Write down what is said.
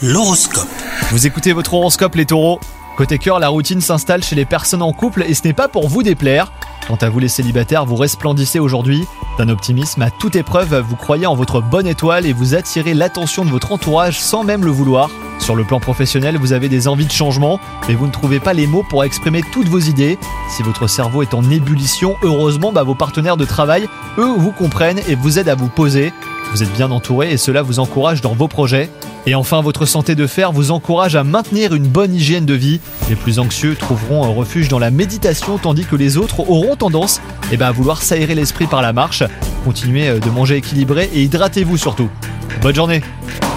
L'horoscope. Vous écoutez votre horoscope les taureaux. Côté cœur, la routine s'installe chez les personnes en couple et ce n'est pas pour vous déplaire. Quant à vous les célibataires, vous resplendissez aujourd'hui d'un optimisme à toute épreuve, vous croyez en votre bonne étoile et vous attirez l'attention de votre entourage sans même le vouloir. Sur le plan professionnel, vous avez des envies de changement, mais vous ne trouvez pas les mots pour exprimer toutes vos idées. Si votre cerveau est en ébullition, heureusement, vos partenaires de travail, eux, vous comprennent et vous aident à vous poser. Vous êtes bien entouré et cela vous encourage dans vos projets. Et enfin, votre santé de fer vous encourage à maintenir une bonne hygiène de vie. Les plus anxieux trouveront un refuge dans la méditation, tandis que les autres auront tendance à vouloir s'aérer l'esprit par la marche. Continuez de manger équilibré et hydratez-vous surtout. Bonne journée!